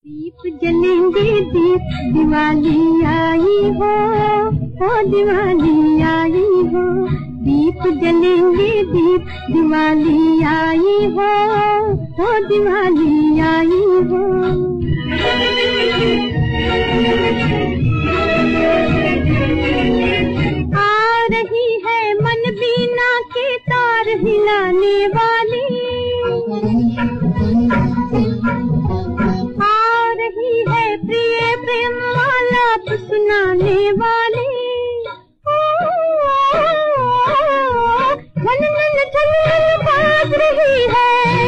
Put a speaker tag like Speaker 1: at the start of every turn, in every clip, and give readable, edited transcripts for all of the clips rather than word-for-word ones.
Speaker 1: दीप जलेंगे दीप, दिवाली आई हो दिवाली आई हो। दीप जलेंगे दीप, दिवाली आई हो दिवाली आई हो। आ रही है मन बीना के तार हिलाने वाली, सुनाने वाली। झन झन झन बाज रही है,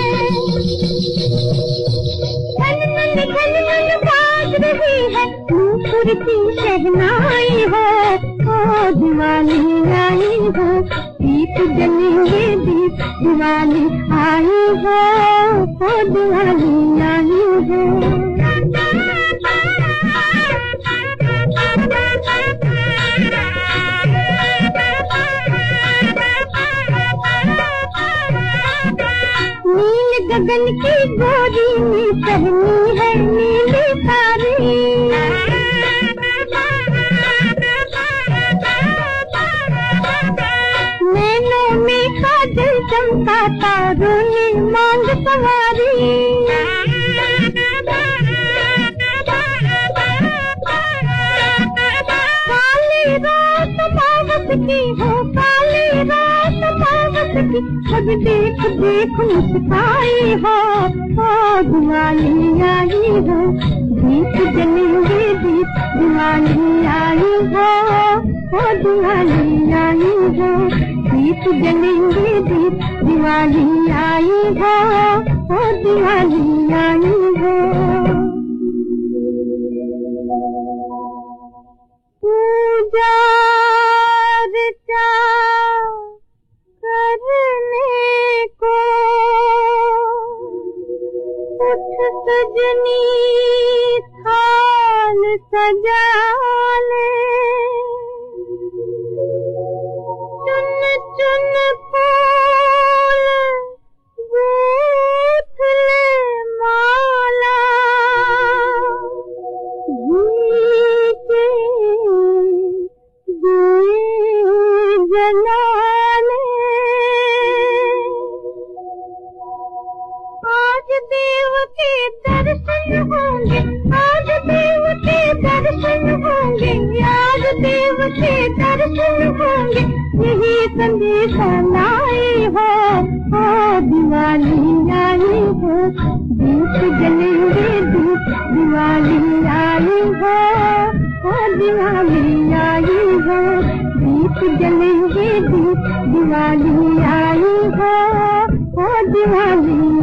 Speaker 1: झन झन झन झन बाज रही है। नूपुर की शहनाई हो दिवाली आई हो। दीप जलेंगे दीप, दिवाली आई हो दिवाली आई हो। नील गगन की गोरी में पहनी है नीली साड़ी, नैनों में काजल चमका तारों ने मांग सवारी। काली रात मावत की हो, काली रात मावत की, सब देख देख मुस्काई हो दिवाली आई हो। दीप जलेंगे दीप, दिवाली आई हो दिवाली आई हो। दीप जलेंगे दीप, दिवाली आई हो दिवाली आई हो। पूजा करने को उठ सजनी थाल सजा ले, चुन चुन फूल गूंथ ले माला, घी के दिए जला ले। आज देव के दर्शन होंगे, आज देव के दर्शन होंगे, आज देव के दर्शन होंगे। यही संदेशा लाई हो दिवाली आई हो। दीप जलेंगे दीप, दिवाली आई हो दिवाली आई हो। दीप जलेंगे दीप, दिवाली आई हो दिवाली